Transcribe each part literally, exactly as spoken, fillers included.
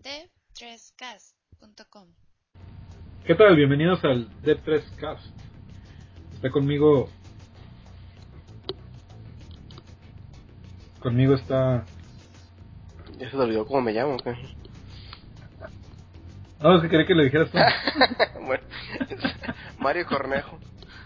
d tres cast punto com. ¿Qué tal? Bienvenidos al D tres Cast. Está conmigo. Conmigo está. ¿Ya se te olvidó cómo me llamo? ¿Qué? No, es que quería que le dijeras tú. Bueno, Mario Cornejo.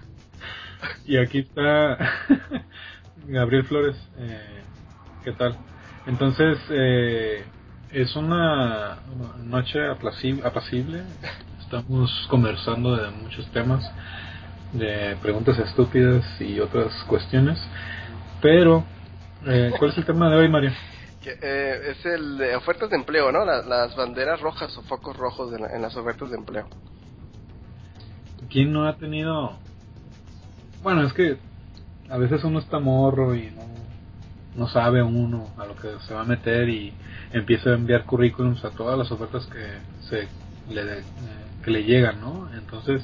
Y aquí está Gabriel Flores. Eh, ¿Qué tal? Entonces, eh, es una noche aplaci- apacible. Estamos conversando de muchos temas, de preguntas estúpidas y otras cuestiones. Pero, eh, ¿cuál es el tema de hoy, Mario? Que, eh, es el de ofertas de empleo, ¿no? La, las banderas rojas o focos rojos de la, en las ofertas de empleo. ¿Quién no ha tenido? Bueno, es que a veces uno está morro y no, no sabe uno a lo que se va a meter y empieza a enviar currículums a todas las ofertas que se le, eh, que le llegan, ¿no? Entonces,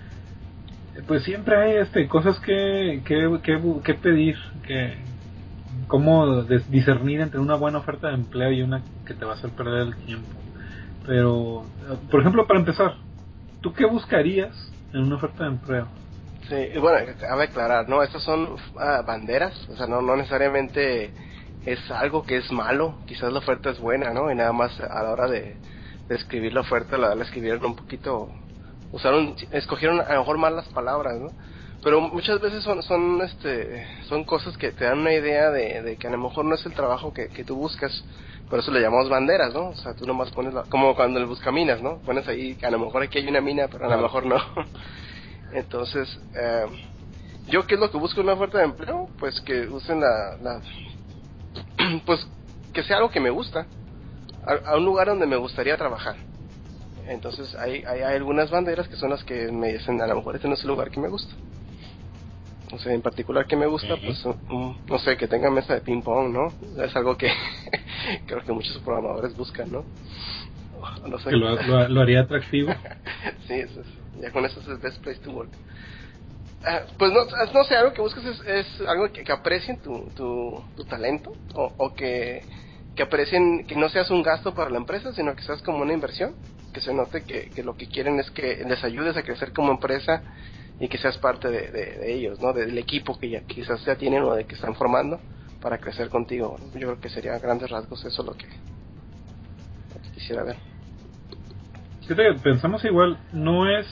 pues siempre hay este cosas que que, que, que pedir, que cómo discernir entre una buena oferta de empleo y una que te va a hacer perder el tiempo. Pero, por ejemplo, para empezar, ¿tú qué buscarías en una oferta de empleo? Sí, y bueno, cabe aclarar, ¿no? Estas son uh, banderas, o sea, no, no necesariamente es algo que es malo, quizás la oferta es buena, ¿no? Y nada más a la hora de, de escribir la oferta la, la escribieron un poquito, usaron, escogieron a lo mejor mal las palabras, ¿no? Pero muchas veces son, son, este, son cosas que te dan una idea de, de que a lo mejor no es el trabajo que, que tú buscas, por eso le llamamos banderas, ¿no? O sea, tú nomás pones, la, como cuando el buscaminas, ¿no? Pones ahí, a lo mejor aquí hay una mina, pero a lo Claro. mejor no. Entonces, eh, ¿yo qué es lo que busco en una oferta de empleo? Pues que usen la, la pues que sea algo que me gusta, a, a un lugar donde me gustaría trabajar. Entonces hay, hay, hay algunas banderas que son las que me dicen, a lo mejor este no es el lugar que me gusta. O sea, en particular que me gusta, Okay. pues, um, no sé, que tenga mesa de ping pong, ¿no? Es algo que creo que muchos programadores buscan, ¿no? No sé. Que lo, lo, lo haría atractivo. Sí, eso es, ya con eso es el best place to work. Uh, pues no, no sé, algo que buscas es, es algo que, que aprecien tu, tu, tu talento o, o que, que aprecien que no seas un gasto para la empresa, sino que seas como una inversión, que se note que, que lo que quieren es que les ayudes a crecer como empresa y que seas parte de, de, de ellos, ¿no? Del equipo que ya quizás ya tienen o de que están formando para crecer contigo, ¿no? Yo creo que sería a grandes rasgos eso lo que, lo que quisiera ver. Fíjate que pensamos igual, no es...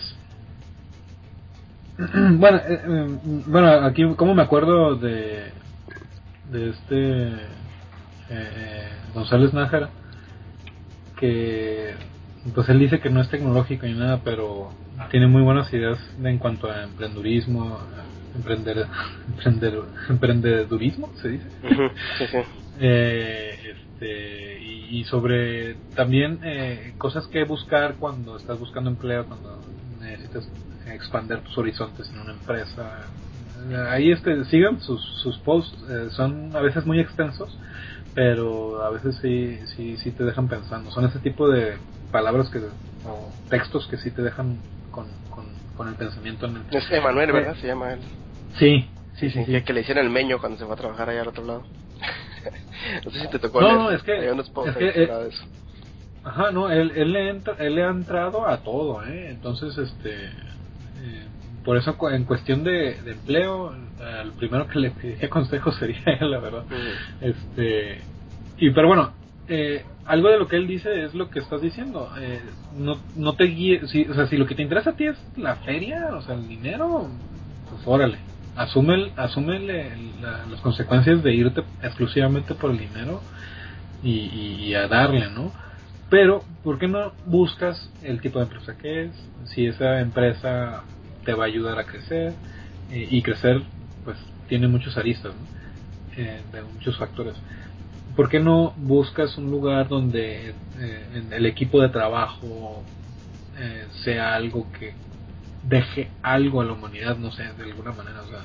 bueno, eh, eh, bueno, aquí como me acuerdo de de este eh, González Nájera, que pues él dice que no es tecnológico ni nada, pero tiene muy buenas ideas en cuanto a emprendurismo, emprender, emprender, emprendedurismo, se dice. Uh-huh. Sí, sí. eh, este, y, y sobre también eh, cosas que buscar cuando estás buscando empleo, cuando necesitas expandir tus horizontes en una empresa. Ahí este, sigan sus, sus posts, eh, son a veces muy extensos, pero a veces sí, sí, sí te dejan pensando. Son ese tipo de palabras que o textos que sí te dejan con, con, con el pensamiento en el... Es Emanuel, Eh, ¿verdad? Se llama él. sí, Sí, sí, sí, sí, sí. que, que le hicieron el meño cuando se fue a trabajar allá al otro lado. No sé si te tocó No, leer. no, es Hay que, unos posts es ahí que que eh, hablaba de eso. ajá, no, él, él, le entra, él le ha entrado a todo, ¿eh? Entonces, este, eh, por eso cu- en cuestión de, de empleo, el primero que le pediría consejo sería él, la verdad. Uh-huh. Este, y pero bueno, eh, algo de lo que él dice es lo que estás diciendo. Eh, no, no te guíes, si, o sea, si lo que te interesa a ti es la feria, o sea, el dinero, pues órale. Asume, asume la, las consecuencias de irte exclusivamente por el dinero y, y, y a darle, ¿no? Pero, ¿por qué no buscas el tipo de empresa que es? Si esa empresa te va a ayudar a crecer, eh, y crecer, pues, tiene muchos aristas, ¿no? Eh, de muchos factores. ¿Por qué no buscas un lugar donde eh, el equipo de trabajo eh, sea algo que deje algo a la humanidad, no sé, de alguna manera, o sea,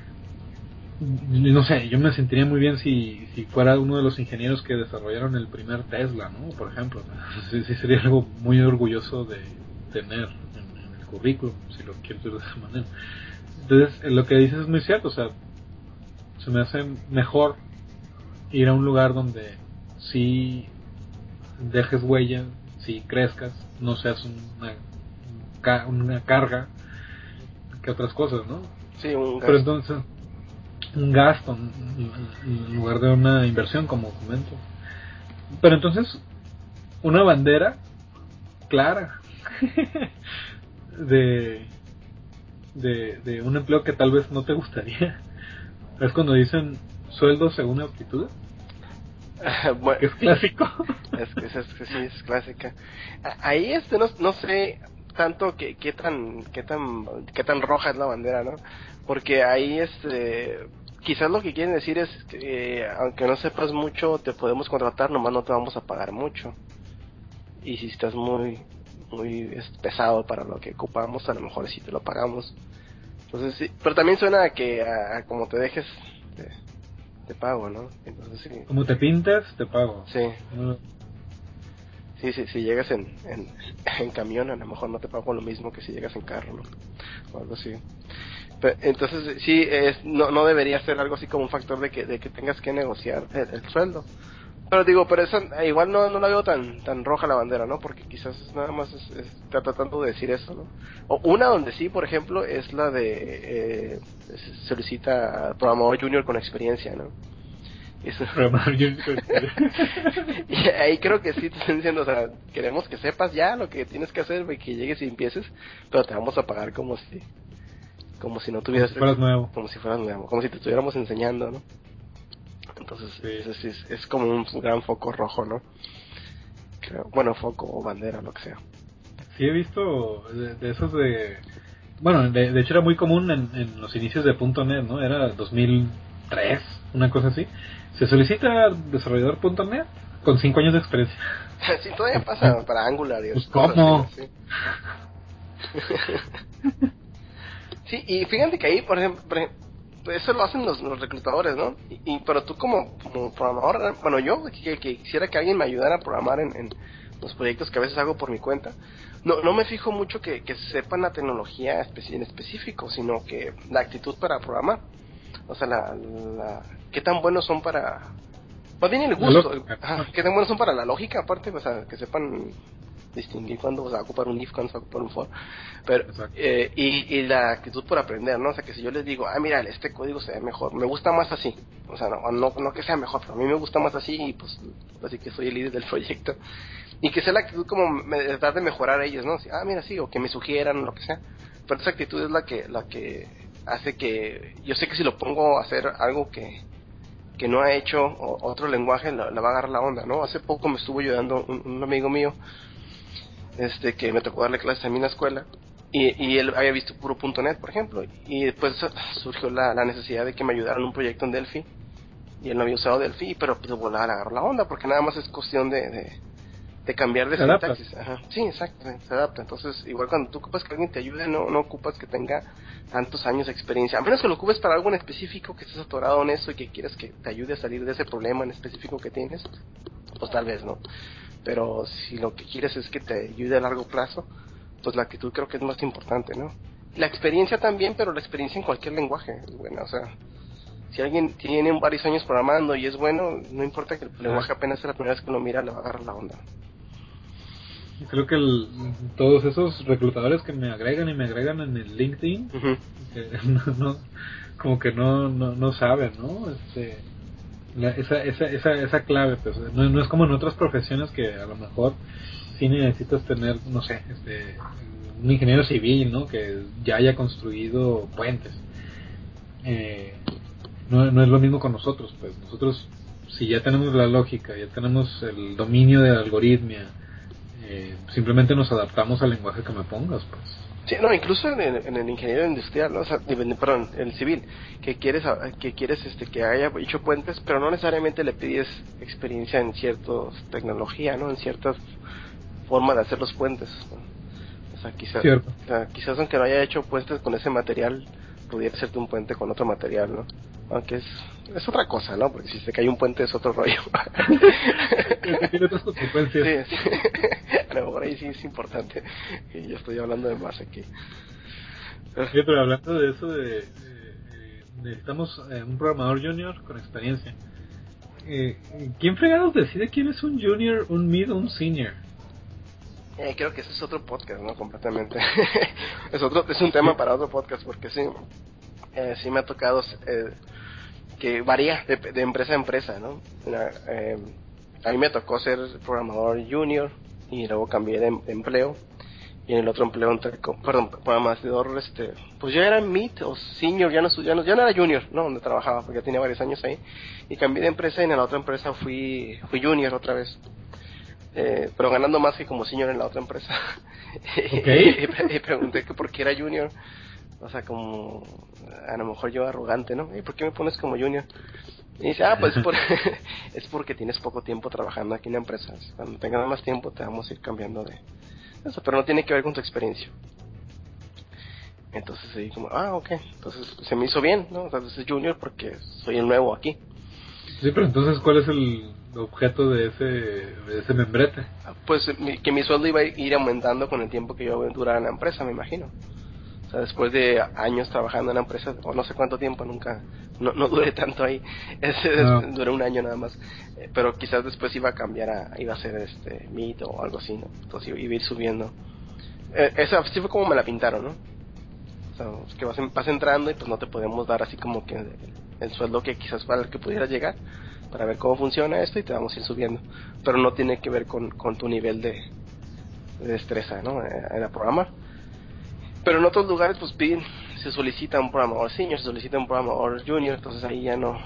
no sé, yo me sentiría muy bien si, si fuera uno de los ingenieros que desarrollaron el primer Tesla, ¿no? Por ejemplo, sí, sí sería algo muy orgulloso de tener en, en el currículum, si lo quieres ver de esa manera. Entonces, lo que dices es muy cierto, o sea, se me hace mejor ir a un lugar donde sí dejes huella, si crezcas, no seas una, una carga que otras cosas, ¿no? Sí, un gasto. Pero entonces, un gasto en lugar de una inversión, como comento. Pero entonces, una bandera clara de, de de un empleo que tal vez no te gustaría es cuando dicen sueldo según aptitudes, Bueno, que es clásico. es que es, es que sí es clásica. A- Ahí este no, no sé tanto qué qué tan qué tan qué tan roja es la bandera, ¿no? Porque ahí este quizás lo que quieren decir es que eh, aunque no sepas mucho te podemos contratar, nomás no te vamos a pagar mucho. Y si estás muy muy es, pesado para lo que ocupamos, a lo mejor sí te lo pagamos. Entonces sí, pero también suena a que a, a como te dejes te, te pago, ¿no? Entonces sí, Como te pintas, te pago. sí. No, Sí, sí, si llegas en, en, en camión, a lo mejor no te pago lo mismo que si llegas en carro, ¿no? O algo así. Pero, entonces, sí, es, no, no debería ser algo así como un factor de que, de que tengas que negociar el, el sueldo. Pero digo, pero eso eh, igual no, no la veo tan tan roja la bandera, ¿no? Porque quizás es nada más es, es- está tratando de decir eso, ¿no? O una donde sí, por ejemplo, es la de eh, se solicita programador junior con experiencia, ¿no? Eso. programar yo no creo Y ahí creo que sí te están diciendo, o sea, queremos que sepas ya lo que tienes que hacer, que llegues y empieces, pero te vamos a pagar como si como si no como tuvieras si fueras nuevo. como si fueras nuevo, como si te estuviéramos enseñando, ¿no? Entonces, Sí. eso sí es, es como un gran foco rojo, ¿no? Creo. Bueno, foco o bandera, lo que sea. Sí he visto de, de esos de... Bueno, de, de hecho era muy común en, en los inicios de punto net, ¿no? Era dos mil tres, una cosa así. Se solicita desarrollador punto net con cinco años de experiencia. Sí, todavía pasa para Angular y Pues cosas así, ¿no? ¿cómo? Sí. Sí, y fíjate que ahí, por ejemplo, por ejemplo, eso lo hacen los, los reclutadores, ¿no? Y, y- pero tú como, como programador, bueno, yo que, que quisiera que alguien me ayudara a programar en, en los proyectos que a veces hago por mi cuenta, no no me fijo mucho que, que sepan la tecnología especi- en específico, sino que la actitud para programar. O sea, la, la qué tan buenos son para... Más bien el La gusto, el- lógica. ajá, qué tan buenos son para la lógica, aparte, o sea, que sepan distinguir cuándo se va a ocupar un if, cuándo se va a ocupar un for. Pero, Exacto. eh, y, y la actitud por aprender, ¿no? O sea, que si yo les digo, ah, mira, este código se ve mejor, me gusta más así. O sea, no, no, no que sea mejor, pero a mí me gusta más así y pues así que soy el líder del proyecto. Y que sea la actitud como me, tratar de mejorar a ellos, ¿no? Así, ah, mira, sí, o que me sugieran, lo que sea. Pero esa actitud es la que, la que hace que, yo sé que si lo pongo a hacer algo que, que no ha hecho o, otro lenguaje, la, la va a agarrar la onda, ¿no? Hace poco me estuvo ayudando un, un amigo mío, este que me tocó darle clases a mí en la escuela y, y él había visto puro punto net, por ejemplo, y después surgió la, la necesidad de que me ayudaran en un proyecto en Delphi y él no había usado Delphi, pero pues de volar agarró la onda porque nada más es cuestión de, de, de cambiar de Se adapta. sintaxis. Ajá. Sí, exacto, se adapta. Entonces, igual cuando tú ocupas que alguien te ayude, no, no ocupas que tenga tantos años de experiencia, a menos que lo ocupes para algo en específico, que estés atorado en eso y que quieras que te ayude a salir de ese problema en específico que tienes, pues tal vez, ¿no? Pero si lo que quieres es que te ayude a largo plazo, pues la actitud creo que es más importante, ¿no? La experiencia también, pero la experiencia en cualquier lenguaje es buena, o sea, si alguien tiene varios años programando y es bueno, no importa que el lenguaje apenas sea la primera vez que lo mira, le va a agarrar la onda. Creo que el, todos esos reclutadores que me agregan y me agregan en el LinkedIn, Uh-huh. que no, no, como que no, no, no saben, ¿no? Este, la, esa, esa, esa, esa clave, pues, no, no es como en otras profesiones que a lo mejor sí necesitas tener, no sé, este, un ingeniero civil, ¿no? Que ya haya construido puentes. Eh, no, no es lo mismo con nosotros, pues nosotros si ya tenemos la lógica, ya tenemos el dominio de la algoritmia, eh, simplemente nos adaptamos al lenguaje que me pongas, pues. Sí, no, incluso en el, en el ingeniero industrial, ¿no? O sea, perdón, el civil, que quieres, que quieres este, que haya hecho puentes, pero no necesariamente le pides experiencia en cierta tecnología, ¿no? En cierta forma de hacer los puentes, ¿no? O sea, quizás, Cierto. o sea, quizás aunque no haya hecho puentes con ese material, pudiera hacerte un puente con otro material, ¿no? Aunque es, es otra cosa, ¿no? Porque si se cae un puente es otro rollo. Que tiene otras consecuencias. Sí, sí. A lo mejor ahí sí es importante. Y yo estoy hablando de más aquí. Sí, pero hablando de eso, de, de- de- necesitamos eh, un programador junior con experiencia. eh, ¿quién fregados decide quién es un junior, un mid o un senior? Eh, creo que ese es otro podcast, ¿no? Completamente. es otro, es un tema para otro podcast, porque sí, eh, sí me ha tocado eh, que varía de, de empresa a empresa, ¿no? Eh, a mí me tocó ser programador junior y luego cambié de, de empleo, y en el otro empleo entré, perdón, programador, este, pues ya era mid o senior, ya no, ya no, ya no era junior, ¿no? Donde trabajaba, porque ya tenía varios años ahí, y cambié de empresa y en la otra empresa fui, fui junior otra vez. Eh, pero ganando más que como senior en la otra empresa. Okay. y, y pregunté que por qué era junior. O sea, como a lo mejor yo arrogante, ¿no? ¿Y por qué me pones como junior? Y dice, ah, pues por, es porque tienes poco tiempo trabajando aquí en la empresa. Cuando tengas más tiempo te vamos a ir cambiando de eso, pero no tiene que ver con tu experiencia. Entonces ahí como, ah, ok. Entonces se me hizo bien, ¿no? Entonces es junior porque soy el nuevo aquí. Sí, pero entonces, ¿cuál es el objeto de ese, de ese membrete? Pues mi, que mi sueldo iba a ir aumentando con el tiempo que yo durara en la empresa, me imagino. O sea, después de años trabajando en la empresa, o no sé cuánto tiempo, nunca, no, no duré tanto ahí, Ese, No. duré un año nada más, eh, pero quizás después iba a cambiar a, iba a ser este, mid o algo así, ¿no? Entonces iba a ir subiendo. Eh, esa sí fue como me la pintaron, ¿no? O sea, es que vas, vas entrando y pues no te podemos dar así como que el, el sueldo que quizás para el que pudieras llegar, para ver cómo funciona esto y te vamos a ir subiendo. Pero no tiene que ver con, con tu nivel de, de destreza, ¿no? Eh, en el programa. Pero en otros lugares pues piden, se solicita un programador senior, se solicita un programador junior, entonces ahí ya no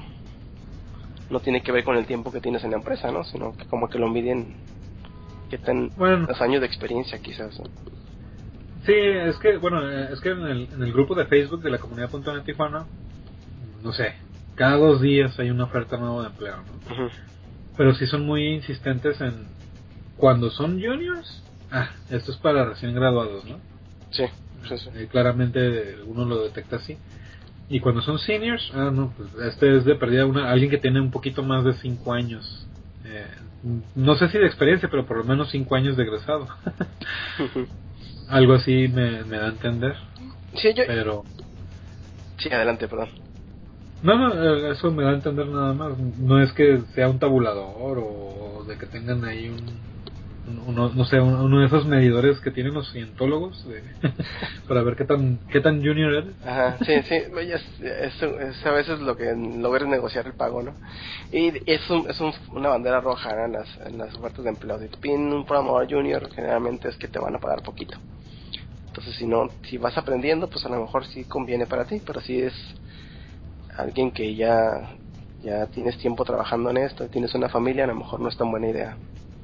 no tiene que ver con el tiempo que tienes en la empresa, ¿no? Sino que como que lo miden que están Bueno, los años de experiencia quizás, ¿no? sí, es que, bueno, eh, es que en el, en el grupo de Facebook de la comunidad punto net Tijuana, no sé, cada dos días hay una oferta nueva de empleo, ¿no? Uh-huh. Pero sí son muy insistentes en, cuando son juniors, ah, esto es para recién graduados, ¿no? Sí, sí, sí. Eh, claramente uno lo detecta así. Y cuando son seniors, ah, no, pues este es de perdida una, alguien que tiene un poquito más de cinco años. Eh, no sé si de experiencia, pero por lo menos cinco años de egresado. Uh-huh. Algo así me, me da a entender. Sí, yo... Pero, Sí, adelante, perdón. no, no, eh, eso me da a entender nada más. No es que sea un tabulador o de que tengan ahí un, uno, no sé, uno de esos medidores que tienen los cientólogos de, para ver qué tan qué tan junior eres. Ajá, sí, sí, es, es, es a veces lo que logres negociar el pago, ¿no? Y es, un, es un, una bandera roja, ¿no? en, las, en las ofertas de empleo. Si te piden un programador junior, generalmente es que te van a pagar poquito. Entonces, si no, si vas aprendiendo, pues a lo mejor sí conviene para ti, pero si es alguien que ya, ya tienes tiempo trabajando en esto y tienes una familia, a lo mejor no es tan buena idea.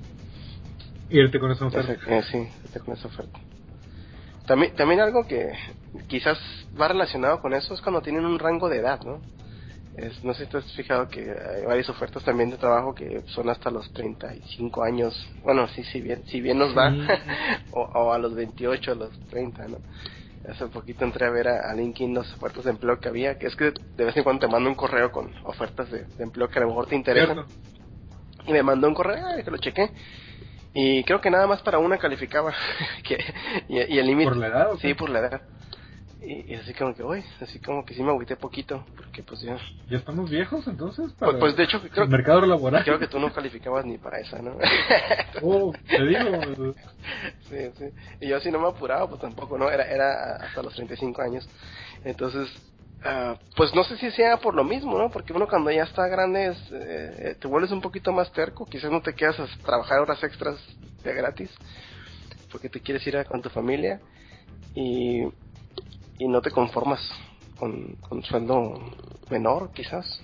Irte con esa oferta. Ese, eh, sí, irte con esa oferta. También, también algo que quizás va relacionado con eso es cuando tienen un rango de edad, ¿no? Es, no sé si te has fijado que hay varias ofertas también de trabajo que son hasta los treinta y cinco años. Bueno, sí, si bien, si bien nos va, Sí. o, o a los veintiocho, a los treinta, ¿no? Hace poquito entré a ver a, a LinkedIn las ofertas de empleo que había, que es que de vez en cuando te mando un correo con ofertas de, de empleo que a lo mejor te interesan. Cierto. Y me mandó un correo, ah, que lo chequé. Y creo que nada más para una calificaba. que, y, y el límite, ¿Por la edad o sí, qué? por la edad. Y, y así como que, uy, así como que sí me agüité poquito, porque pues ya... ¿Ya estamos viejos entonces Pues, para pues de hecho, el creo, mercado laboral? creo que tú no calificabas ni para esa, ¿no? Oh, te digo. sí, sí. Y yo así no me apuraba, pues tampoco, ¿no? Era, era hasta los treinta y cinco años. Entonces, uh, pues no sé si sea por lo mismo, ¿no? Porque uno cuando ya está grande es, eh, te vuelves un poquito más terco, quizás no te quedas a trabajar horas extras de gratis, porque te quieres ir a, con tu familia y, y no te conformas con, con sueldo menor, quizás.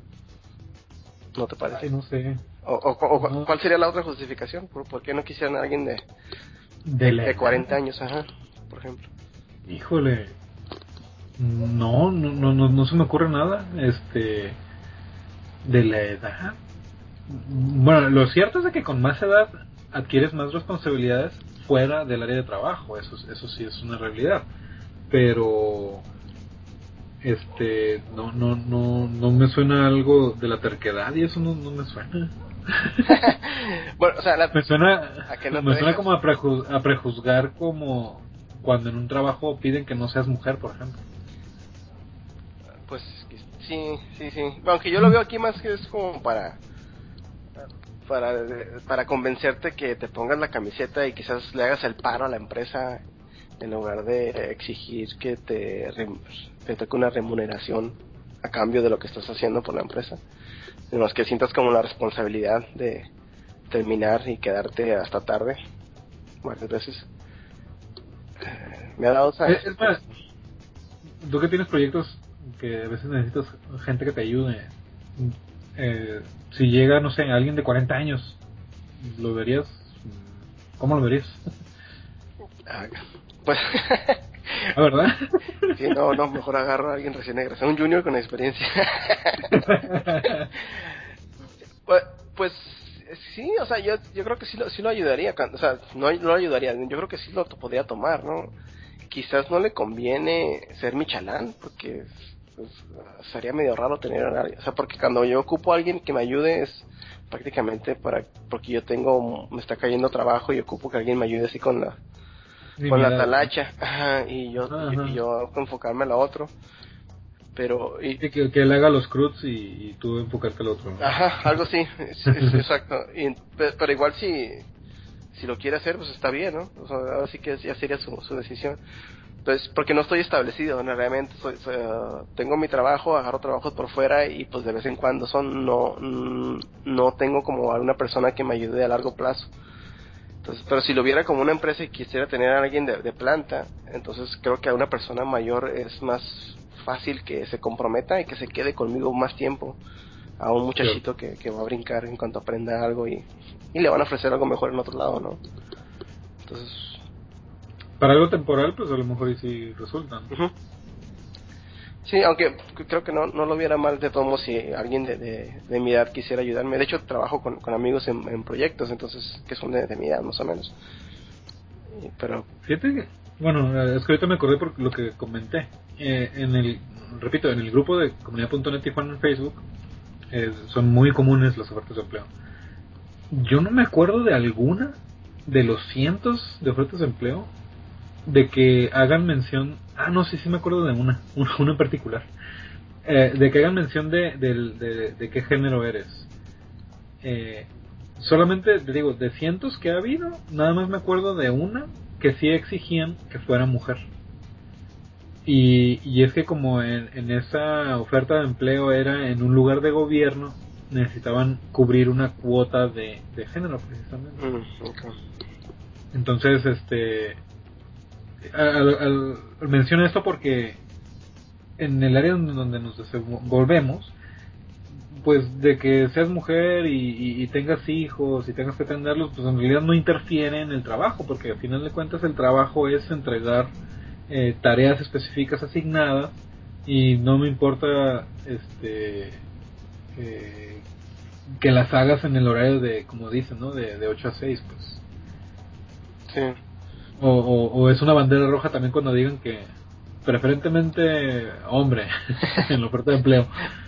¿No te parece? Ay, no sé. O, o, o No, ¿cuál sería la otra justificación? ¿Por, por qué no quisieran a alguien de, de de, la de edad. cuarenta años, ajá, por ejemplo? Híjole. No, no, no, no, no se me ocurre nada. Este, de la edad. Bueno, lo cierto es de que con más edad adquieres más responsabilidades fuera del área de trabajo. Eso, eso sí es una realidad. Pero este no no no no me suena algo de la terquedad y eso no, no me suena. bueno, o sea, la, Me suena ¿a qué no te me suena dejas? como a, prejuz, a prejuzgar, como cuando en un trabajo piden que no seas mujer, por ejemplo. Pues sí, sí, sí. Bueno, aunque yo lo veo aquí más que es como para para, para convencerte que te pongas la camiseta y quizás le hagas el paro a la empresa en lugar de exigir que te, te toque una remuneración a cambio de lo que estás haciendo por la empresa, en los que sientas como la responsabilidad de terminar y quedarte hasta tarde varias veces. Eh, me ha dado esa... Es, es más, tú que tienes proyectos que a veces necesitas gente que te ayude, eh, si llega, no sé, alguien de cuarenta años, ¿lo verías? ¿Cómo lo verías? Ah, pues... ¿La verdad? Sí, no, no, mejor agarro a alguien recién egresado, un junior con experiencia. pues, pues sí, o sea, yo yo creo que sí lo, sí lo ayudaría, o sea, no, no lo ayudaría, yo creo que sí lo podría tomar, ¿no? Quizás no le conviene ser mi chalán, porque pues, sería medio raro tener a nadie, o sea, porque cuando yo ocupo a alguien que me ayude es prácticamente para, porque yo tengo, me está cayendo trabajo y ocupo que alguien me ayude así con la con la Nimiedades, ¿no? talacha, ajá, y yo Ajá, y, y ajá. yo enfocarme a lo otro, pero y, Sí, que, que él haga los cruds y, y tú enfocarte al otro, ¿no? ajá, algo así, es, es, exacto, y, pe- pero igual si si lo quiere hacer pues está bien, ¿no? O sea, ahora sí que ya sería su, su decisión. Pues porque no estoy establecido, ¿no? Realmente soy, soy, uh, tengo mi trabajo, agarro trabajos por fuera y pues de vez en cuando son, no mm, no tengo como alguna persona que me ayude a largo plazo. Entonces, pero si lo viera como una empresa y quisiera tener a alguien de, de planta, entonces creo que a una persona mayor es más fácil que se comprometa y que se quede conmigo más tiempo a un Claro. muchachito que, que va a brincar en cuanto aprenda algo y, y le van a ofrecer algo mejor en otro lado, ¿no? Entonces, Para algo temporal, pues a lo mejor y sí resultan. uh-huh. Sí, aunque creo que no, no lo viera mal de todos modos si alguien de, de, de mi edad quisiera ayudarme. De hecho, trabajo con, con amigos en, en proyectos, entonces, que son de, de mi edad más o menos. Y, pero... Fíjate que, bueno, eh, es que ahorita me acordé por lo que comenté. Eh, en el, repito, en el grupo de comunidad punto net Tijuana en Facebook, eh, son muy comunes las ofertas de empleo. Yo no me acuerdo de alguna de los cientos de ofertas de empleo de que hagan mención. Ah, no, sí, sí me acuerdo de una, una, una en particular. Eh, de que hagan mención de, de, de, de qué género eres. Eh, solamente, te digo, de cientos que ha habido, nada más me acuerdo de una que sí exigían que fuera mujer. Y, y es que como en, en esa oferta de empleo era en un lugar de gobierno, necesitaban cubrir una cuota de, de género precisamente. Mm, okay. Entonces, este, al, al, al menciono esto porque en el área donde, donde nos desenvolvemos, pues de que seas mujer y, y, y tengas hijos y tengas que atenderlos, pues en realidad no interfiere en el trabajo, porque al final de cuentas el trabajo es entregar eh, tareas específicas asignadas y no me importa este eh, que las hagas en el horario de, como dicen, ¿no? De, de ocho a seis, pues. Sí. O, o, o es una bandera roja también cuando digan que preferentemente hombre en la oferta de empleo.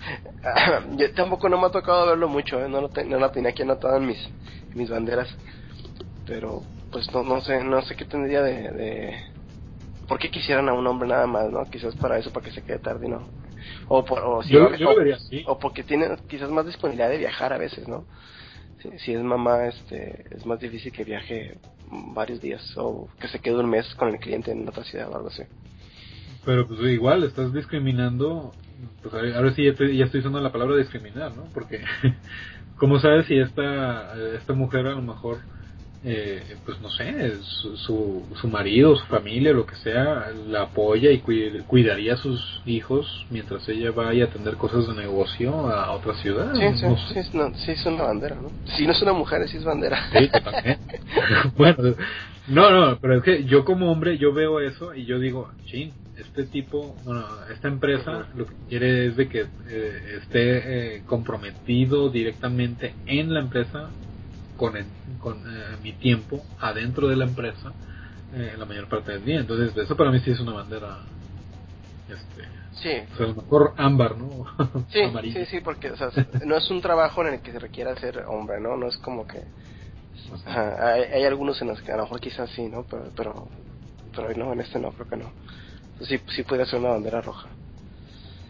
Yo tampoco no me ha tocado verlo mucho, ¿eh? No lo te, no la tenía aquí anotado en mis, mis banderas. Pero, pues no, no sé, no sé qué tendría de, de... ¿Por qué quisieran a un hombre nada más, no? Quizás para eso, para que se quede tarde, ¿no? O, por, o si va, Yo, yo lo o, vería así. o porque tiene quizás más disponibilidad de viajar a veces, ¿no? Si, si es mamá, este, es más difícil que viaje varios días o que se quede un mes con el cliente en otra ciudad o algo así. Pero pues igual estás discriminando, pues ahora sí ya estoy, ya estoy usando la palabra discriminar, ¿no? Porque ¿cómo sabes si esta esta mujer a lo mejor eh, pues no sé, su, su, su marido, su familia, lo que sea, la apoya y cuid, cuidaría a sus hijos mientras ella vaya a atender cosas de negocio a otra ciudad? Sí, sí, No sé. sí, es, no, sí es una bandera, ¿no? Si no es una mujer, sí es bandera. Sí, totalmente. Bueno, no, no, pero es que yo como hombre, yo veo eso y yo digo, chin, este tipo, bueno, esta empresa Uh-huh. lo que quiere es de que eh, esté eh, comprometido directamente en la empresa con, el, con eh, mi tiempo adentro de la empresa eh, la mayor parte del día. Entonces, eso para mí sí es una bandera, este, Sí, pues a lo mejor ámbar, ¿no? sí, sí, Amarilla. sí, porque o sea, no es un trabajo en el que se requiera ser hombre, ¿no? No es como que... Así. Ajá, hay, hay algunos en los que a lo mejor quizás sí, ¿no? Pero, pero, pero no, en este no, creo que no. Entonces, sí, sí puede ser una bandera roja.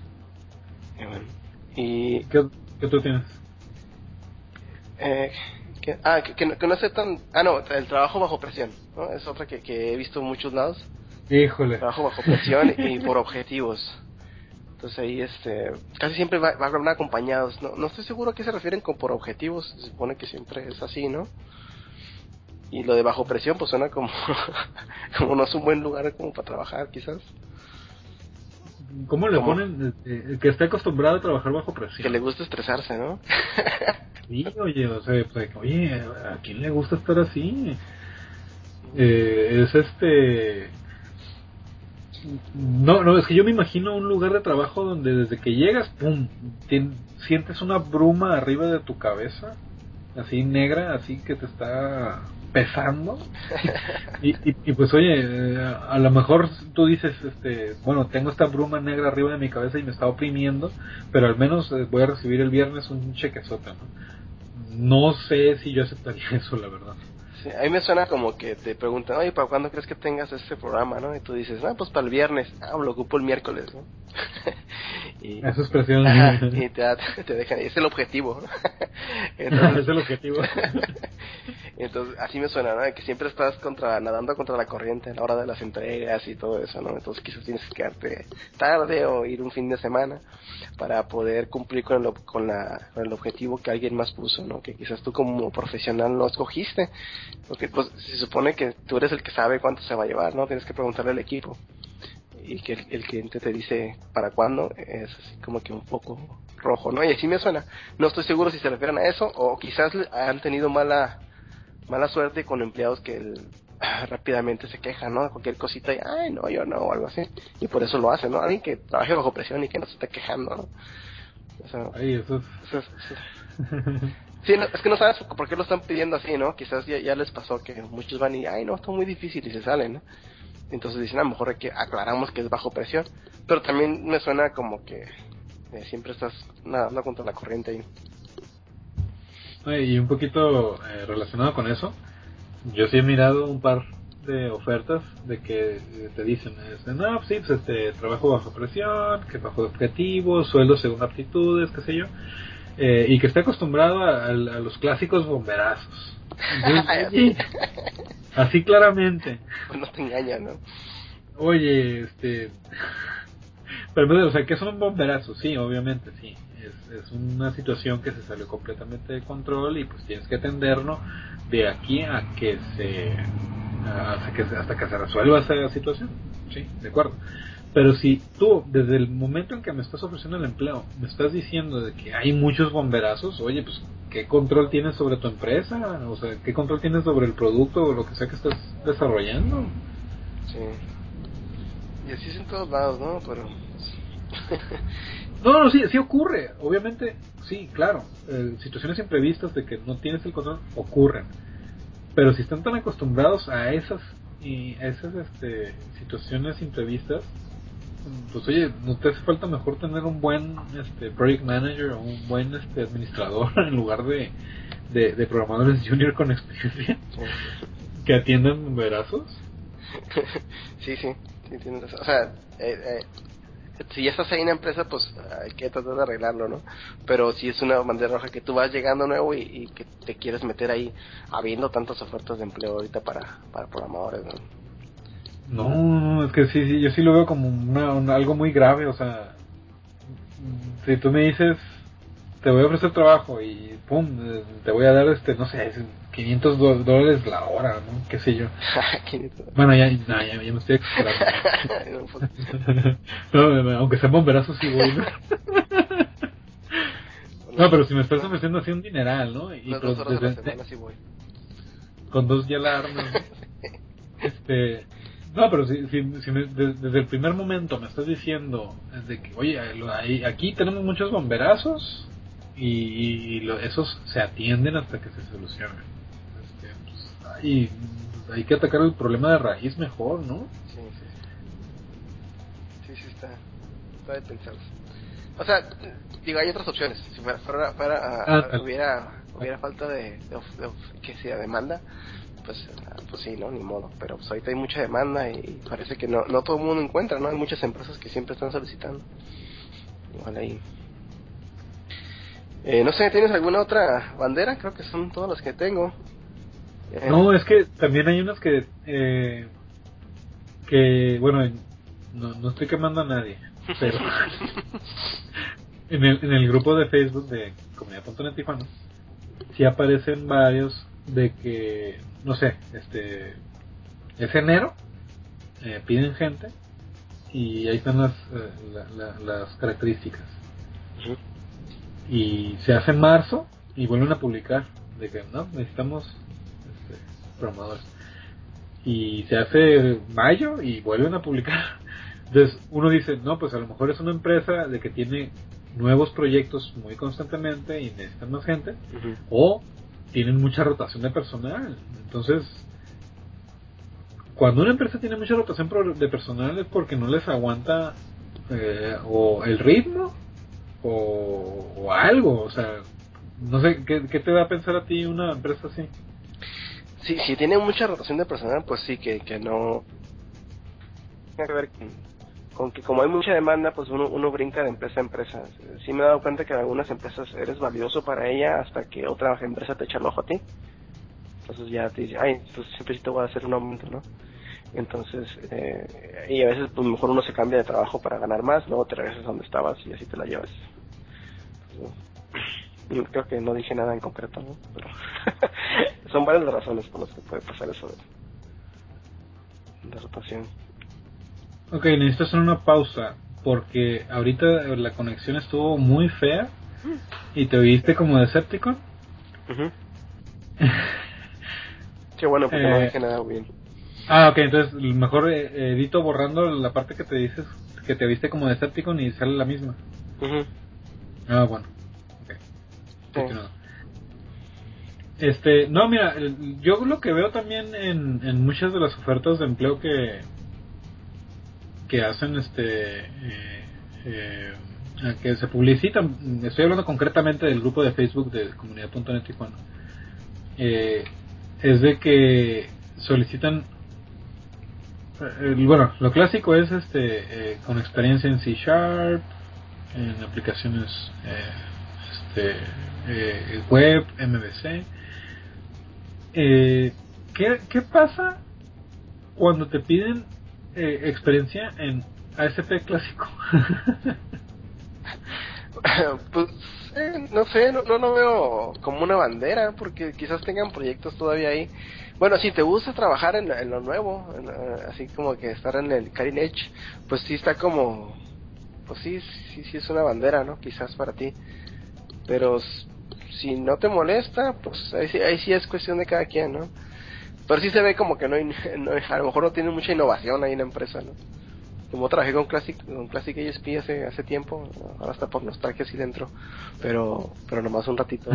Y bueno, y ¿Qué, ¿Qué tú tienes? eh, que, ah, que, que, no, que no aceptan, ah no, el trabajo bajo presión, ¿no? Es otra que, que he visto en muchos lados. Híjole. Trabajo bajo presión y por objetivos. Entonces ahí este casi siempre va, van acompañados. No, no estoy seguro a qué se refieren con por objetivos. Se supone que siempre es así, ¿no? Y lo de bajo presión pues suena como como no es un buen lugar como para trabajar, quizás. ¿Cómo le Como ponen eh, que esté acostumbrado a trabajar bajo presión? que le gusta estresarse, ¿no? Sí, oye, o sea, pues, oye, ¿a quién le gusta estar así? Eh, es este... No, no, es que yo me imagino un lugar de trabajo donde desde que llegas, pum, tien, sientes una bruma arriba de tu cabeza, así negra, así que te está pesando. y, y, y pues oye, a lo mejor tú dices, este, bueno, tengo esta bruma negra arriba de mi cabeza y me está oprimiendo, pero al menos voy a recibir el viernes un chequezota, ¿no? No sé si yo aceptaría eso, la verdad. Sí, a mí me suena como que te preguntan, oye, ¿para cuándo crees que tengas este programa, no? Y tú dices, ah, pues para el viernes. Ah, lo ocupo el miércoles, ¿no? y, Esa expresión. ajá, y te, te dejan, es el objetivo, ¿no? Entonces, es el objetivo. entonces, así me suena, ¿no? Que siempre estás contra, nadando contra la corriente a la hora de las entregas y todo eso, ¿no? Entonces quizás tienes que quedarte tarde o ir un fin de semana para poder cumplir con el, con, la, con el objetivo que alguien más puso, ¿no? Que quizás tú como profesional no escogiste, porque pues se supone que tú eres el que sabe cuánto se va a llevar, ¿no? Tienes que preguntarle al equipo y que el, el cliente te dice para cuándo, es así como que un poco rojo, ¿no? Y así me suena. No estoy seguro si se refieren a eso o quizás han tenido mala mala suerte con empleados que el, ah, rápidamente se quejan, ¿no? Cualquier cosita y, ay, no, yo no, o algo así. Y por eso lo hacen, ¿no? Alguien que trabaje bajo presión y que no se esté quejando, ¿no? O sea, Ay, eso es... eso es, eso es... Sí, no, es que no sabes por qué lo están pidiendo así, ¿no? Quizás ya, ya les pasó que muchos van y, ay, no, está muy difícil y se salen, ¿no? Entonces dicen, a lo mejor hay que aclaramos que es bajo presión. Pero también me suena como que eh, siempre estás nadando contra la corriente ahí. Y un poquito eh, relacionado con eso, yo sí he mirado un par de ofertas de que eh, te dicen, este, no, pues sí, pues este, trabajo bajo presión, que bajo objetivos, sueldo según aptitudes, qué sé yo, eh, y que esté acostumbrado a, a, a los clásicos bomberazos. Entonces, oye, así claramente. Pues no te engañan, ¿no? Oye, este... Pero, o sea, ¿qué son un bomberazo? Sí, obviamente, sí. Es, es una situación que se salió completamente de control y pues tienes que atenderlo de aquí a que se... hasta que, hasta que se resuelva esa situación. Sí, de acuerdo. Pero si tú, desde el momento en que me estás ofreciendo el empleo, me estás diciendo de que hay muchos bomberazos, oye, pues, ¿qué control tienes sobre tu empresa? O sea, ¿qué control tienes sobre el producto o lo que sea que estás desarrollando? Sí. Y así es en todos lados, ¿no? Pero... No, no, sí, sí ocurre. Obviamente, sí, claro. Eh, situaciones imprevistas de que no tienes el control ocurren. Pero si están tan acostumbrados a esas y a esas este, situaciones imprevistas, pues oye, ¿no te hace falta mejor tener un buen este, project manager o un buen este, administrador en lugar de, de, de programadores junior con experiencia que atiendan bomberazos? sí, sí, sí, tienes razón. O sea, eh, eh, si ya estás ahí en la empresa, pues hay que tratar de arreglarlo, ¿no? Pero si es una bandera roja que tú vas llegando nuevo y, y que te quieres meter ahí, habiendo tantas ofertas de empleo ahorita para, para programadores, ¿no? No, es que sí, sí, yo sí lo veo como una, una- algo muy grave, o sea, si tú me dices, te voy a ofrecer trabajo y pum, eh, te voy a dar, este, no sé, quinientos do- dólares la hora, ¿no? Qué sé yo. Bueno, ya, no, ya, ya me estoy exagerando. No, pues, No, aunque sea bomberazo sí voy, ¿no? unas No, pero dos, si me estás unas, ofreciendo así un dineral, ¿no? Y unas pero dos horas a la desde, de- semana sí voy. con dos ya la armas, ¿no? Este, no, pero si, si, si me- de- desde el primer momento me estás diciendo de que, oye, lo- ahí- aquí tenemos muchos bomberazos y, y lo- esos se atienden hasta que se solucionen. Este, pues, hay, hay que atacar el problema de raíz mejor, ¿no? Sí, sí, sí. Sí, sí, está, está de pensarse. O sea, digo, hay otras opciones. Si fuera, fuera, fuera Ah, a- a- tal. hubiera, hubiera falta de, de, of- de of- que sea demanda, pues, ah, pues sí, no, ni modo. Pero pues ahorita hay mucha demanda y parece que no, no todo el mundo encuentra, ¿no? Hay muchas empresas que siempre están solicitando. Igual ahí. Eh, no sé, ¿tienes alguna otra bandera? Creo que son todas las que tengo. Eh, No, es que también hay unas que, eh, que bueno, no, no estoy quemando a nadie, pero en el, en el grupo de Facebook de Comunidad punto net Tijuana, sí aparecen varios de que, no sé, este, es enero, eh, piden gente y ahí están las, eh, la, la, las características. uh-huh. Y se hace en marzo y vuelven a publicar de que no, necesitamos este, programadores. Y se hace mayo y vuelven a publicar. Entonces uno dice, no, pues a lo mejor es una empresa de que tiene nuevos proyectos muy constantemente y necesitan más gente, Uh-huh. o tienen mucha rotación de personal. Entonces, cuando una empresa tiene mucha rotación de personal es porque no les aguanta eh, o el ritmo o, o algo, o sea, no sé, ¿qué, ¿qué te da a pensar a ti una empresa así? Sí, si tiene mucha rotación de personal, pues sí, que, que no tiene que ver con, con que como hay mucha demanda, pues uno, uno brinca de empresa a empresa. Sí me he dado cuenta que en algunas empresas eres valioso para ella hasta que otra empresa te echa el ojo a ti. Entonces ya te dice, ay, pues siempre sí te voy a hacer un aumento, ¿no? Entonces, eh, y a veces pues mejor uno se cambia de trabajo para ganar más, luego te regresas a donde estabas y así te la llevas. Yo creo que no dije nada en concreto, ¿no? Pero son varias las razones por las que puede pasar eso de, de rotación. Ok, necesito hacer una pausa porque ahorita la conexión estuvo muy fea y te oíste como Decepticon. Uh-huh. Qué bueno, porque no eh, dije nada bien. ah, ok, entonces mejor eh, edito borrando la parte que te dices que te viste como Decepticon y sale la misma. Uh-huh. Ah, bueno, ok, Sí. continuando. Este, no, mira, el- yo lo que veo también en, en muchas de las ofertas de empleo que que hacen este eh, eh, que se publicitan, estoy hablando concretamente del grupo de Facebook de Comunidad punto net Tijuana, eh, es de que solicitan eh, bueno, lo clásico es este eh, con experiencia en C Sharp, en aplicaciones eh, este eh, web, M V C. eh, ¿qué, ¿qué pasa cuando te piden eh, experiencia en A S P clásico? Pues, eh, no sé, no, no lo veo como una bandera, porque quizás tengan proyectos todavía ahí. Bueno, si te gusta trabajar en, en lo nuevo, en, eh, así como que estar en el cutting edge, pues sí está como, pues sí, sí, sí es una bandera, ¿no? Quizás para ti. Pero s- si no te molesta, pues ahí sí, ahí sí es cuestión de cada quien, ¿no? Pero sí se ve como que no, hay- no hay- a lo mejor no tiene mucha innovación ahí en la empresa, ¿no? Como trabajé con Classic, con Classic A S P hace, hace tiempo, ahora está por nostalgia así dentro, pero, pero nomás un ratito.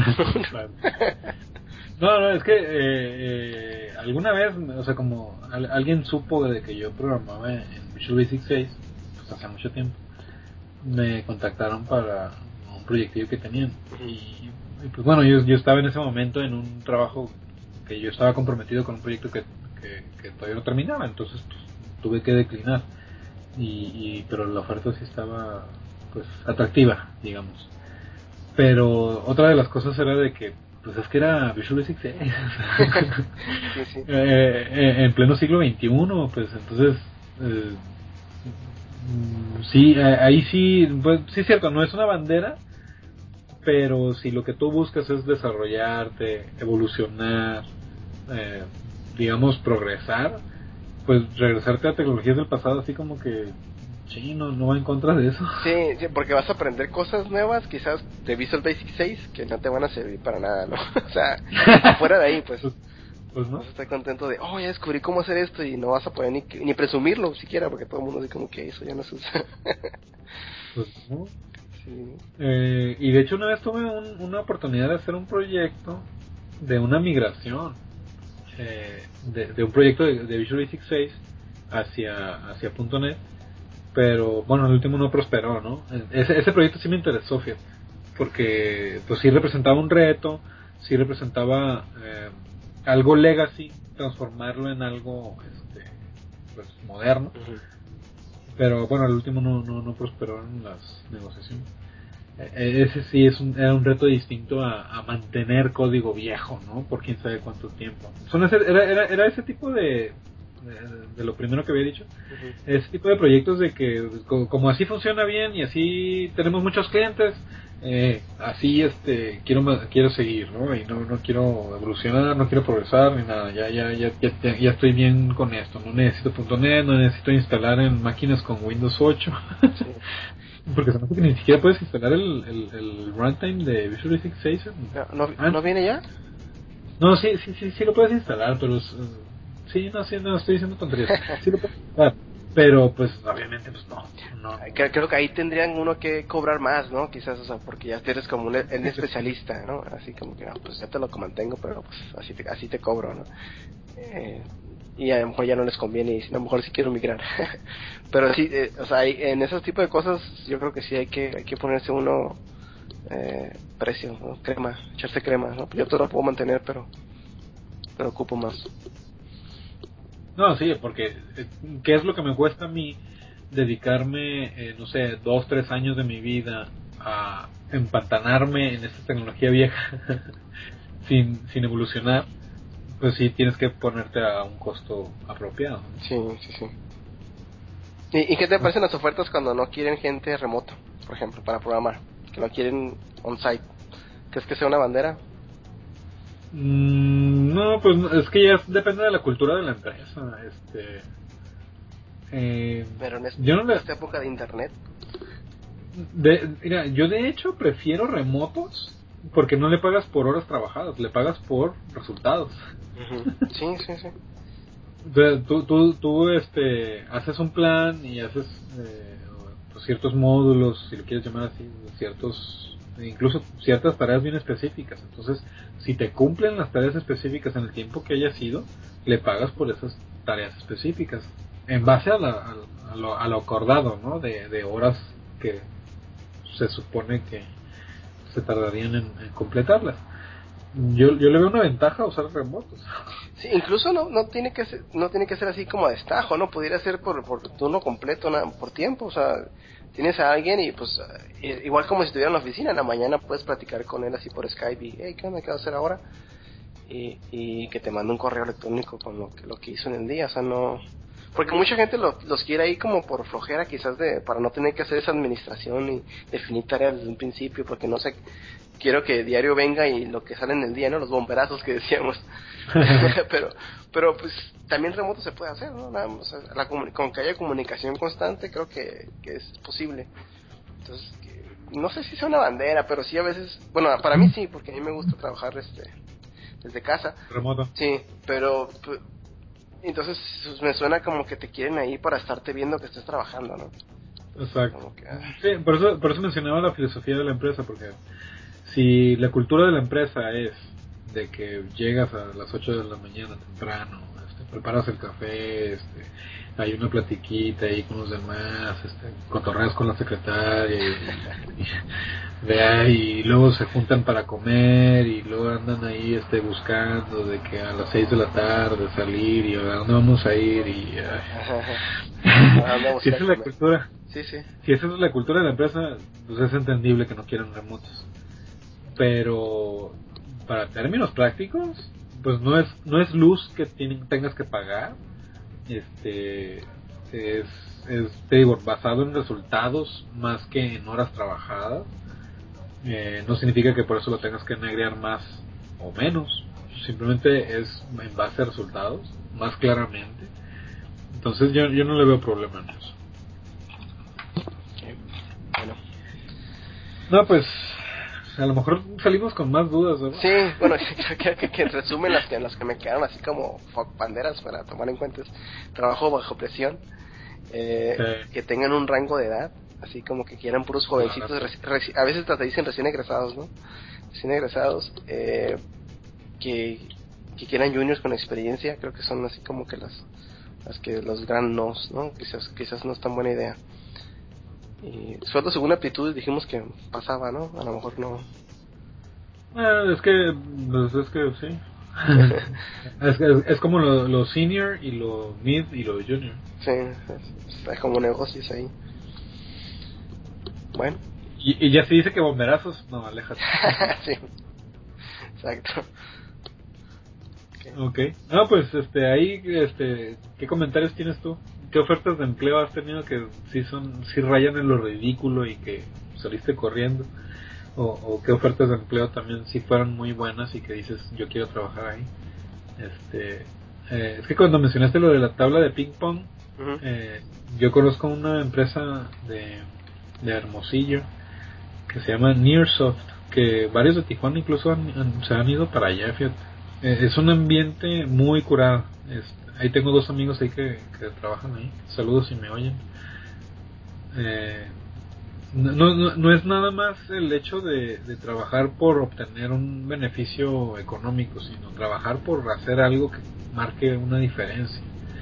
No, no, es que eh, eh, alguna vez, o sea, como al- alguien supo de que yo programaba en, en Visual Basic seis, pues hace mucho tiempo, me contactaron para un proyectillo que tenían. Y, y, pues bueno, yo, yo estaba en ese momento en un trabajo que yo estaba comprometido con un proyecto que, que, que todavía no terminaba, entonces pues, tuve que declinar. Y, y pero la oferta sí estaba pues atractiva, digamos. Pero otra de las cosas era de que pues es que era Visual Basic seis. Sí, sí. eh, eh, en pleno siglo veintiuno, pues entonces eh, mm, sí, eh, ahí sí, pues sí es cierto, no es una bandera, pero si lo que tú buscas es desarrollarte, evolucionar, eh, digamos progresar, pues regresarte a tecnologías del pasado así como que sí, no, no va en contra de eso. Sí, sí, porque vas a aprender cosas nuevas, quizás de Visual Basic seis, que no te van a servir para nada, ¿no? O sea, afuera de ahí, pues, pues, pues no. vas a estar contento de, oh, ya descubrí cómo hacer esto, y no vas a poder ni, ni presumirlo siquiera, porque todo el mundo dice como que eso ya no se usa. Pues no. Sí. Eh, y de hecho una vez tuve un, una oportunidad de hacer un proyecto de una migración eh, de, de un proyecto de, de Visual Basic seis hacia hacia punto .net, pero bueno, el último no prosperó, ¿no? Ese, ese proyecto sí me interesó, fíjate, porque pues sí representaba un reto, sí representaba eh, algo legacy, transformarlo en algo este pues moderno, Uh-huh. pero bueno, el último no, no, no prosperó en las negociaciones. Eh, Ese sí es un, era un reto distinto a, a mantener código viejo, ¿no? Por quién sabe cuánto tiempo. Son ese, era, era, era ese tipo de, de, de lo primero que había dicho, Ujú. ese tipo de proyectos de que co- como así funciona bien y así tenemos muchos clientes, eh, así este quiero ma- quiero seguir, ¿no? Y no no quiero evolucionar, no quiero progresar ni nada. Ya ya ya ya, ya, ya estoy bien con esto. No necesito punto .net, no necesito instalar en máquinas con Windows ocho. Sí. Porque se me hace que ni siquiera puedes instalar el, el, el runtime de Visual Basic seis. No, no, Ah, ¿no viene ya? no, sí, sí, sí, sí lo puedes instalar, pero es, eh, sí, no, sí, no, estoy diciendo tonterías. Sí lo puedes instalar, pero pues obviamente pues no, no, no. Creo, creo que ahí tendrían uno que cobrar más, ¿no? Quizás, o sea, porque ya eres como un, un especialista, ¿no? Así como que, no, pues ya te lo mantengo, pero pues así te, así te cobro, ¿no? Eh, y a lo mejor ya no les conviene y a lo mejor sí quiero migrar. Pero sí, eh, o sea, hay- en esos tipos de cosas yo creo que sí hay que hay que ponerse uno eh, precio, ¿no? Crema, echarse crema, ¿no? Yo todo lo puedo mantener, pero pero ocupo más. No, sí, porque eh, ¿qué es lo que me cuesta a mí dedicarme, eh, no sé, dos, tres años de mi vida a empantanarme en esta tecnología vieja sin, sin evolucionar? Pues sí, tienes que ponerte a un costo apropiado, Sí, sí, sí. ¿Y, y qué te ¿no? parecen las ofertas cuando no quieren gente remoto, por ejemplo, para programar? Que no quieren on-site. ¿Crees que sea una bandera? Mm, no, pues no, es que ya depende de la cultura de la empresa. Este, eh, Pero en, es- yo no en le, esta época de internet. de, mira, yo de hecho prefiero remotos porque no le pagas por horas trabajadas, le pagas por resultados. Ujú. Sí, sí, sí. O sea, tú, tú, tú, este, haces un plan y haces eh, pues, ciertos módulos, si lo quieres llamar así, ciertos, incluso ciertas tareas bien específicas. Entonces, si te cumplen las tareas específicas en el tiempo que haya sido, le pagas por esas tareas específicas, en base a, la, a, a lo, a lo acordado, ¿no? De, de horas que se supone que se tardarían en, en completarlas. Yo, yo le veo una ventaja a usar remotos. Sí, incluso no no tiene que ser, no tiene que ser así como a destajo, no pudiera ser por por turno completo, na- por tiempo, o sea, tienes a alguien y pues eh, igual como si estuviera en la oficina, en la mañana puedes platicar con él así por Skype y, hey, ¿qué onda? ¿Qué vas a hacer ahora? Y, y que te mande un correo electrónico con lo que lo que hizo en el día, o sea, no, porque mucha gente lo- los quiere ahí como por flojera quizás de para no tener que hacer esa administración y definir tareas desde un principio, porque no sé, quiero que diario venga y lo que sale en el día, ¿no? Los bomberazos que decíamos. pero pero pues también remoto se puede hacer, ¿no? Nada más, o sea, la comuni- con que haya comunicación constante creo que, que es posible. Entonces, que- no sé si sea una bandera, pero sí a veces, bueno, para mí sí, porque a mí me gusta trabajar este desde casa. Remoto. Sí, pero pu- entonces me suena como que te quieren ahí para estarte viendo que estés trabajando, ¿no? Entonces, Exacto. como que, ah, Sí, por eso, por eso mencionaba la filosofía de la empresa, porque si la cultura de la empresa es de que llegas a las ocho de la mañana temprano, este, preparas el café, este, hay una platiquita ahí con los demás, este, cotorreas con la secretaria y, y, de ahí, y luego se juntan para comer y luego andan ahí este, buscando de que a las seis de la tarde salir y a dónde vamos a ir y ajá, ajá. ¿A dónde ay. vamos a Si ir esa a es la comer? cultura, Sí, sí. si esa es la cultura de la empresa, pues es entendible que no quieran remotos. Pero para términos prácticos, pues no es no es luz que tienen, tengas que pagar. Este es, es te digo, basado en resultados más que en horas trabajadas. Eh, no significa que por eso lo tengas que negrear más o menos. Simplemente es en base a resultados, más claramente. Entonces yo, yo no le veo problema en eso. Okay. Bueno. No, pues a lo mejor salimos con más dudas, ¿verdad? Sí, bueno, creo que, que en resumen las que, las que me quedaron así como fuck banderas para tomar en cuenta es trabajo bajo presión, eh, Sí, que tengan un rango de edad, así como que quieran puros claro. jovencitos, reci- reci- a veces hasta te dicen recién egresados, ¿no? Recién egresados, eh, que, que quieran juniors con experiencia, creo que son así como que las, las que los gran nos, ¿no? Quizás, quizás no es tan buena idea. Y sueldo según aptitudes dijimos que pasaba, ¿no? A lo mejor no. Ah, es que, pues es que sí. es, es, es como lo, lo senior y lo mid y lo junior. Sí, es- hay como negocios ahí. Bueno, Y, y ya se dice que bomberazos, no, aléjate. Sí, exacto. Ok. No, pues este, ahí, este, ¿qué comentarios tienes tú? ¿Qué ofertas de empleo has tenido que sí son, sí rayan en lo ridículo y que saliste corriendo? O, o qué ofertas de empleo también sí fueron muy buenas y que dices, yo quiero trabajar ahí. Este, eh, es que cuando mencionaste lo de la tabla de ping pong, Uh-huh. eh, yo conozco una empresa de, de Hermosillo que se llama Nearsoft, que varios de Tijuana incluso han, han, se han ido para allá, fíjate. Eh, es un ambiente muy curado. Este, ahí tengo dos amigos ahí que, que trabajan ahí. Saludos si me oyen. Eh, no, no, no es nada más el hecho de, de trabajar por obtener un beneficio económico, sino trabajar por hacer algo que marque una diferencia.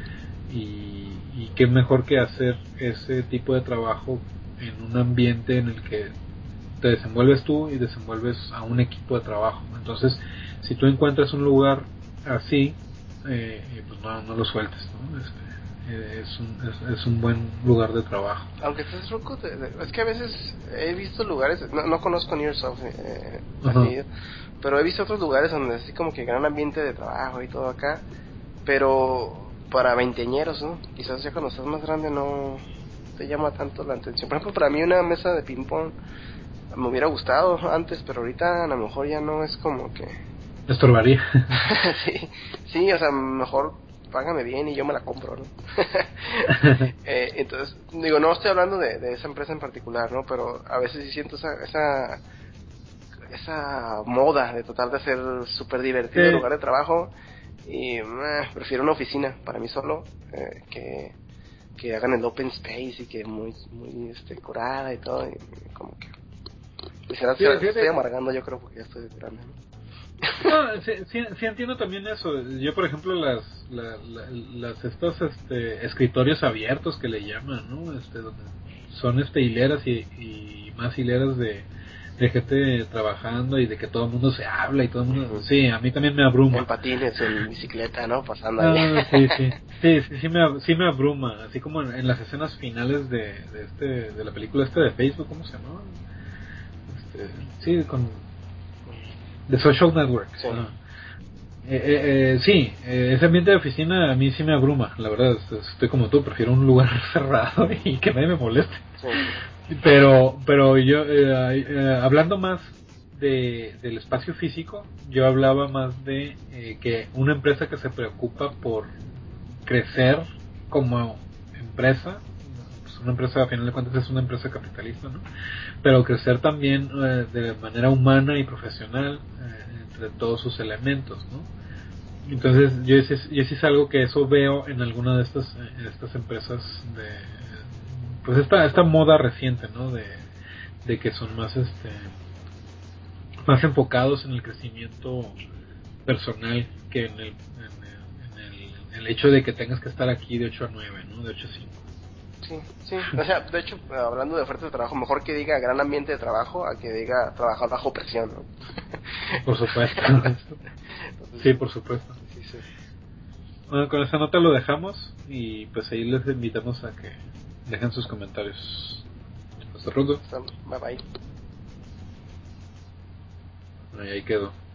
Y, y qué mejor que hacer ese tipo de trabajo en un ambiente en el que te desenvuelves tú y desenvuelves a un equipo de trabajo. Entonces, si tú encuentras un lugar así, eh, pues no, no lo sueltes, ¿no? Este, eh, es, un, es, es un buen lugar de trabajo. Aunque estés ruco, de, de, es que a veces he visto lugares, no, no conozco Nearsoft, eh, Ajá. así, pero he visto otros lugares donde así como que gran ambiente de trabajo y todo acá, pero para veinteañeros, ¿no? Quizás ya cuando estás más grande no te llama tanto la atención. Por ejemplo, para mí una mesa de ping pong me hubiera gustado antes, pero ahorita a lo mejor ya no es como que... Estorbaría. sí, sí, o sea, mejor págame bien y yo me la compro, ¿no? eh, entonces, digo, no estoy hablando de, de esa empresa en particular, ¿no? Pero a veces sí siento esa, esa, esa moda de tratar de hacer súper divertido el Sí. lugar de trabajo y eh, prefiero una oficina para mí solo eh, que, que hagan el open space y que muy, muy este, curada y todo, y como que... Y será, Sí, será- estoy fíjate. amargando yo creo porque ya estoy grande, ¿no? No, sí, sí, sí entiendo también eso. Yo, por ejemplo, las, la, la- las estos este, escritorios abiertos que le llaman, ¿no? Este, donde son este hileras y, y más hileras de, de gente trabajando y de que todo el mundo se habla y todo el mundo. Ujú. Sí, a mí también me En abruma. patines, en bicicleta, ¿no? Pasando ahí. Ah, sí, sí, sí, sí, sí me, ab- sí me abruma. Así como en, en las escenas finales de, de este, de la película esta de Facebook, ¿cómo se llama? Este, sí, con, The Social Network. Sí. Ajá. Eh, eh, eh, sí, eh, ese ambiente de oficina a mí sí me abruma, la verdad, es- estoy como tú, prefiero un lugar cerrado y que nadie me moleste. Sí, sí. Pero, pero yo, eh, eh, hablando más de, del espacio físico, yo hablaba más de eh, que una empresa que se preocupa por crecer como empresa, pues una empresa a final de cuentas es una empresa capitalista, ¿no? Pero crecer también eh, de manera humana y profesional eh, entre todos sus elementos, ¿no? Entonces yo sí, yo sí es algo que eso veo en alguna de estas eh, estas empresas de pues esta esta moda reciente, ¿no? De, de que son más este más enfocados en el crecimiento personal que en el en el, en el, en el hecho de que tengas que estar aquí de ocho a nueve, ¿no? De ocho a cinco. Sí, sí. O sea, de hecho, hablando de ofertas de trabajo, mejor que diga gran ambiente de trabajo a que diga trabajar bajo presión, ¿no? Por supuesto. Entonces, Sí, por supuesto. sí, sí. Bueno, con esa nota lo dejamos y pues ahí les invitamos a que dejen sus comentarios. Hasta pronto. Bye bye. Ahí quedó.